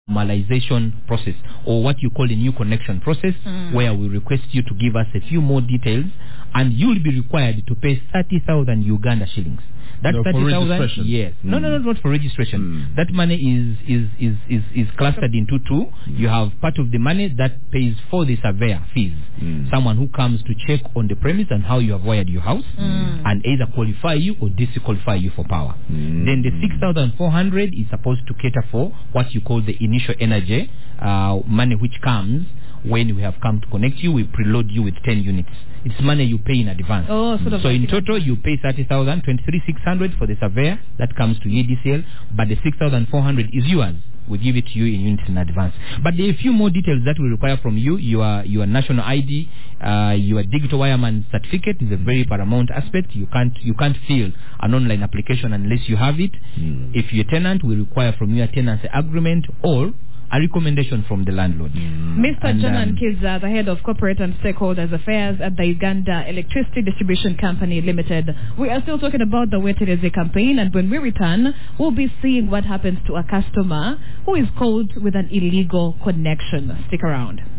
normalization process, or what you call a new connection process, where we request you to give us a few more details, and you'll be required to pay 30,000 Uganda shillings. That 30,000, yes. No, not for registration. That money is clustered into two. You have part of the money that pays for the surveyor fees, someone who comes to check on the premise and how you have wired your house, and either qualify you or disqualify you for power. Then the 6,400 is supposed to cater for what you call the initial energy money, which comes when we have come to connect you. We preload you with 10 units. It's money you pay in advance. So in total, you pay 30,000, 23,600 for the surveyor. That comes to EDCL, but the 6,400 is yours. We give it to you in units in advance. But there are a few more details that we require from you. Your national ID, your digital wireman certificate is a very paramount aspect. You can't fill an online application unless you have it. If you're a tenant, we require from you a tenancy agreement or a recommendation from the landlord. Mr. John Kiza, the head of Corporate and Stakeholders Affairs at the Uganda Electricity Distribution Company Limited. We are still talking about the Wetereze campaign, and when we return, we'll be seeing what happens to a customer who is called with an illegal connection. Stick around.